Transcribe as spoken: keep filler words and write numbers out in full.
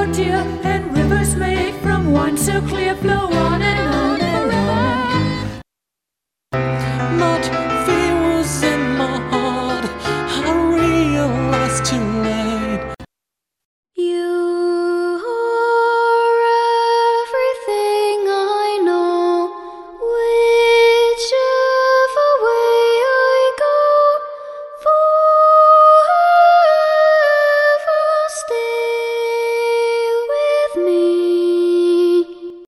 dear, and rivers make from one so clear flow on.